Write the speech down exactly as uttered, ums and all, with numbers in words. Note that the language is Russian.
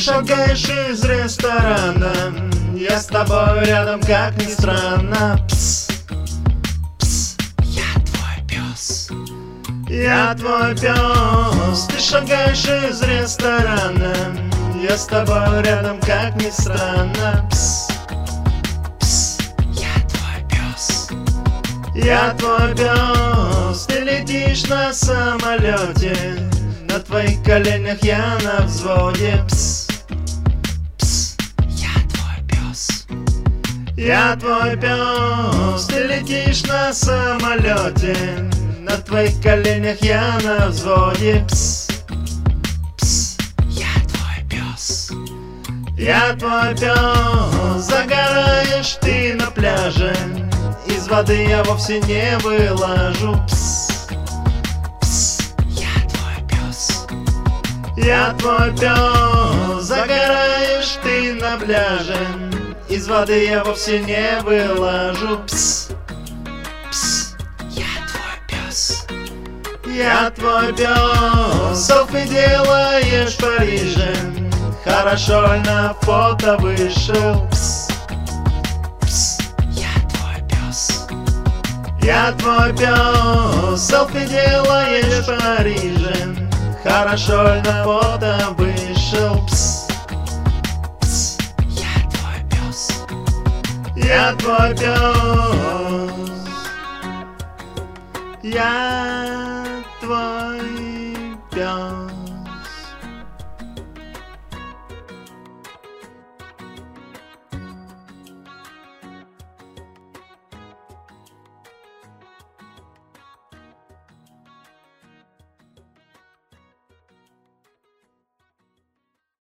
шагаешь из ресторана, я с тобой рядом, как ни странно. Пс, пс, я твой пес. Я твой пес. Ты шагаешь из ресторана, я с тобой рядом, как ни странно. Пс, пс, я твой пес. Я твой пес. Ты летишь на самолете, на твоих коленях я на взводе. Пс, пс, я твой пес. Я твой пес. Ты летишь на самолете, на твоих коленях я на взводе. Пс, пс, я твой пес. Я твой пес. Загораешь ты на пляже, из воды я вовсе не вылажу. Пс, пс, я твой пес. Я твой пес. Загораешь ты на пляже, из воды я вовсе не вылажу. Пс, пс, я твой пес. Я твой пес. Селфи делаешь в Париже, хорошо на фото вышел. Пс, пс, я твой пес. Я твой пес. Селфи делаешь в Париже, хорошо на фото вышел. Пс, пс, я твой пес. Я твой пес. Я твой пес.